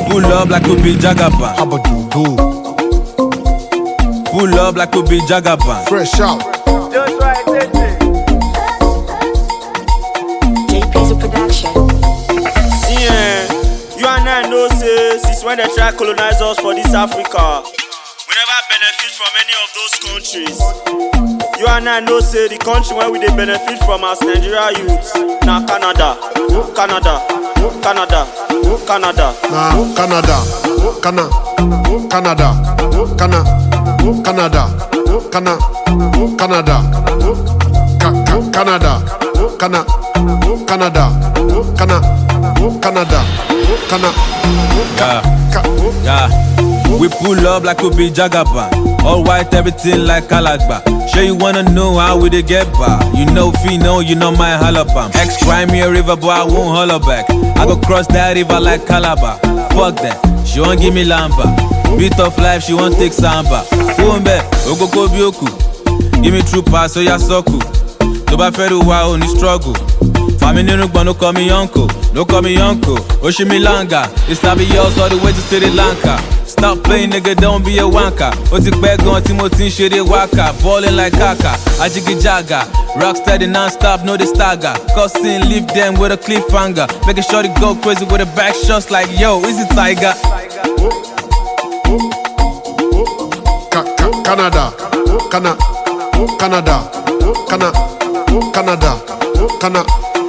pull up like we be Jagaban. How about you go? Pull up like we be Jagaban. Fresh out. Just right, JP's a production. See, you and I know, say, since when they try colonize us for this Africa, we never benefit from any of those countries. You and I know, say, the country where we they benefit from as Nigeria youths, now Canada, Canada, Canada, Canada. Nah, Canada, Canada, Canada, Canada, Canada, Canada, Canada, Canada, Canada, Canada, Canada, Canada. Yeah. We pull up like we be Jagaban. All white, everything like Kalagba. Sure you wanna know how we dey get by. You know Fino, you know my halabam. Ex-crime me a river, but I won't holler back. I go cross that river like Calabar. Fuck that, she won't give me lamba. Beat of life, she won't take samba. Umbe, Ogoko Bioku. Give me true pass, so ya soku. Toba feru wa only struggle. Family no call me uncle, no call me uncle. Oshimilanga, it's not be yours all the way to Sri Lanka. Stop playing, nigga, don't be a wanker. Otik bag on Timothy, shit waka. Ballin' like Kaka, Ajiki Jaga. Rock steady non-stop, no the stagger. Cussing, leave them with a cliffhanger. Making sure they go crazy with the back shots like, yo, is it Tiger? Canada, Canada, Canada, Canada, Canada, Canada,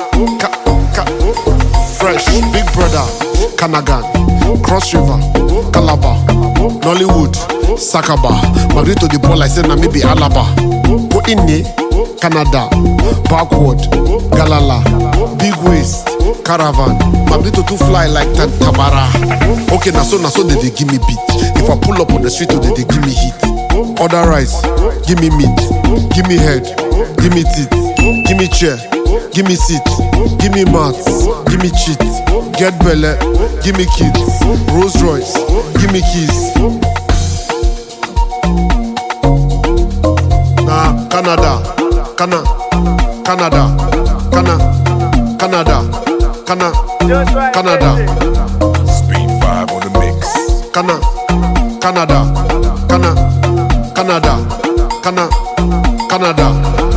Fresh, Big Brother, Kanagan, Cross River, Calabar, Nollywood, Sakaba, Madrid to the ball like say na maybe Alaba. Go in Canada, Backward, Galala, Big Waist, Caravan, Madrid to fly like Tabara. Okay, na so they give me beat. If I pull up on the street, they give me heat. Order rice, give me meat, give me head, give me teeth, give me chair, give me seat, give me mats, give me cheat, get belly, give me kids, Rolls Royce, give me keys. Nah, Canada, Canada, Canada, Canada, Canada, Canada, Canada. Speed 5 on the mix. Canada, Canada, Canada, Canada, Canada, Canada.